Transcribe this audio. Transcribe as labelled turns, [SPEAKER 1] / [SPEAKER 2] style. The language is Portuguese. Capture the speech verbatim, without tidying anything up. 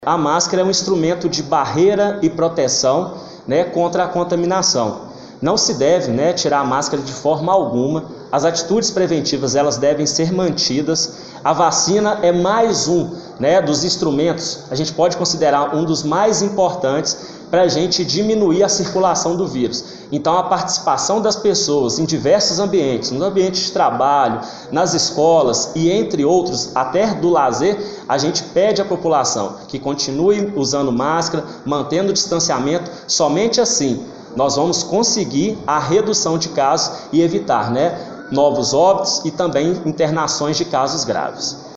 [SPEAKER 1] A máscara é um instrumento de barreira e proteção, né, contra a contaminação. Não se deve, né, tirar a máscara de forma alguma. As atitudes preventivas elas devem ser mantidas. A vacina é mais um, né, dos instrumentos, a gente pode considerar um dos mais importantes para a gente diminuir a circulação do vírus. Então, a participação das pessoas em diversos ambientes, no ambiente de trabalho, nas escolas e entre outros, até do lazer, a gente pede à população que continue usando máscara, mantendo o distanciamento. Somente assim nós vamos conseguir a redução de casos e evitar, né, novos óbitos e também internações de casos graves.